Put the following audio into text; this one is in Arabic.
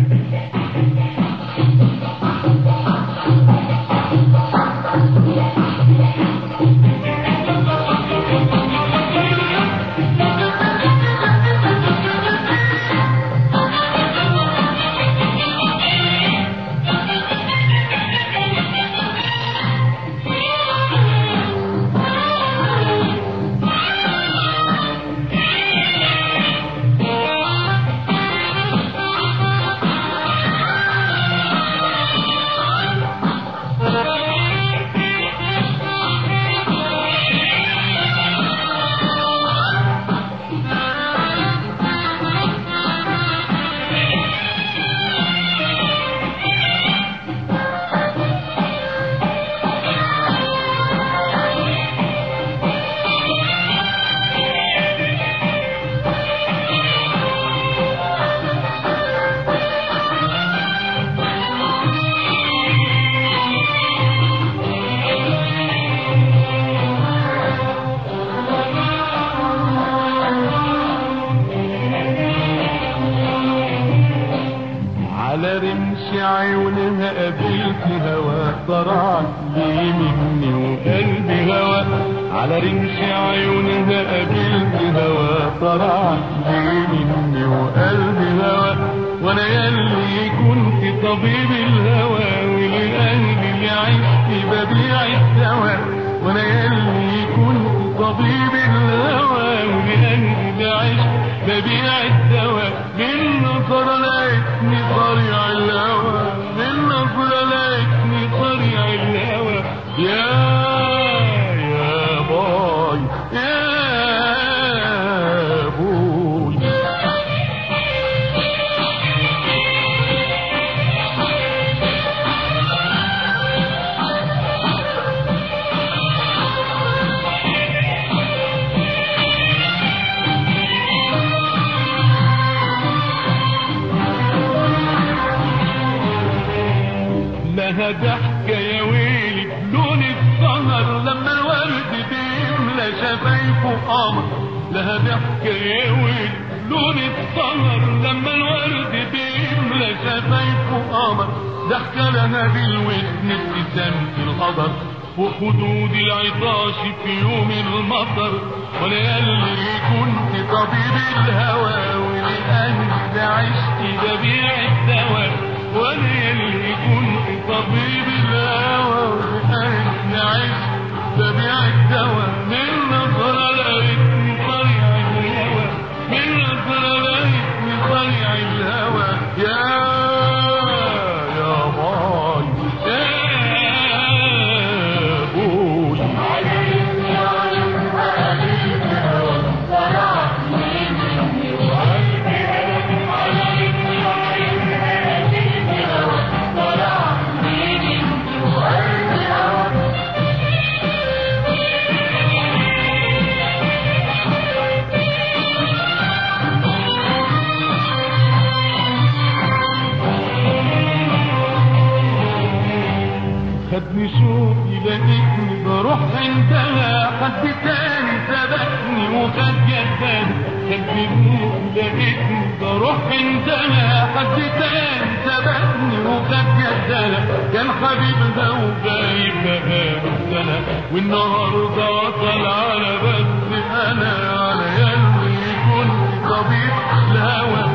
عيونها قابلت هوا طرعت لي مني وقلبي هوا، على رمش عيونها قابلت هوا طرعت لي مني وقلبي هوا، وانا ياللي كنت طبيب الهوى ولقلبي اللي عشت ببيع الدواء، وانا ياللي كنت طبيب الهوى ولقلبي اللي عشت ببيع الدواء، من نظرة لقيتني طريع الهوى، من نظرة لقيتني طريع الهوى، يا باي يا بوي. لها ضحكة يا ويلي بلون السهر لما الورد بيملى شفايفه قمر، لها ضحكة يا ويلي بلون السهر لما الورد بيملى شفايفه قمر، ضحكة لها بالودن ابتسامة القدر وخدود العطاش في يوم المطر، وانا ياللي كنت طبيب الهوى ولقلبي عشت ببيع الدواء، وانا ياللي كنت طبيب الهوى ولقلبي عشت ببيع الدواء، من نظرة لقيتني طريع الهوى، من نظرة لقيتني طريع الهوى، يا باي يا بوي. خدني شوقي لقيتني بروح عندها، حد تاني سبقني وخد يدها، خدني شوقي لقيتني بروح عندها، حد تاني سبقني وخد يدها، كان حبيبها وجايبها من سنة، والنهارده وصل على بس انا، على ياللي كنت طبيب الهوى